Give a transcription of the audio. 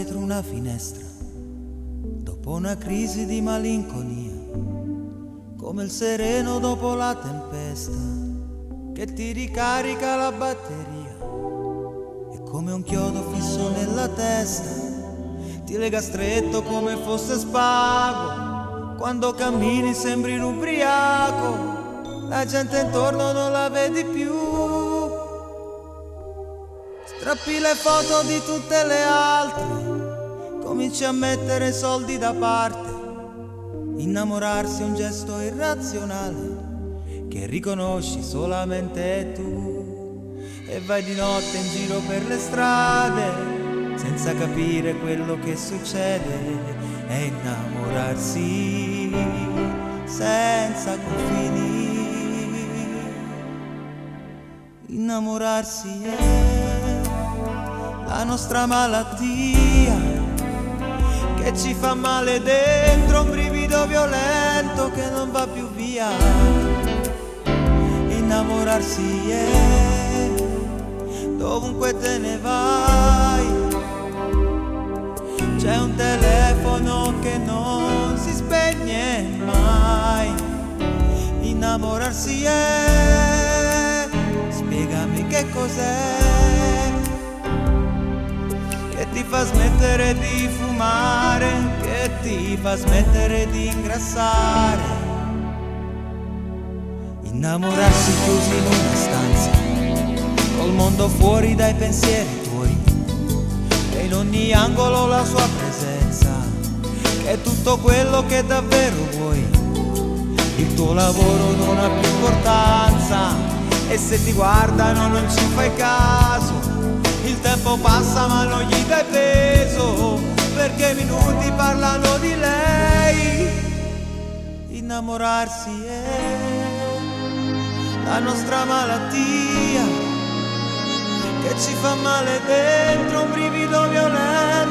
dietro una finestra, dopo una crisi di malinconia, come il sereno dopo la tempesta, che ti ricarica la batteria, e come un chiodo fisso nella testa, ti lega stretto come fosse spago, quando cammini sembri un ubriaco, la gente intorno non la vedi più. Strappi le foto di tutte le altre, cominci a mettere soldi da parte. Innamorarsi è un gesto irrazionale che riconosci solamente tu, e vai di notte in giro per le strade senza capire quello che succede. È innamorarsi senza confini. Innamorarsi è la nostra malattia che ci fa male dentro, un brivido violento che non va più via. Innamorarsi è dovunque te ne vai, c'è un telefono che non si spegne mai. Innamorarsi è, spiegami che cos'è, che ti fa smettere di fumare, che ti fa smettere di ingrassare. Innamorarsi chiusi in una stanza, col mondo fuori dai pensieri tuoi, e in ogni angolo la sua presenza, che è tutto quello che davvero vuoi. Il tuo lavoro non ha più importanza, e se ti guardano non ci fai caso. Il tempo passa ma non gli dai peso, perché i minuti parlano di lei. Innamorarsi è la nostra malattia che ci fa male dentro, un brivido violento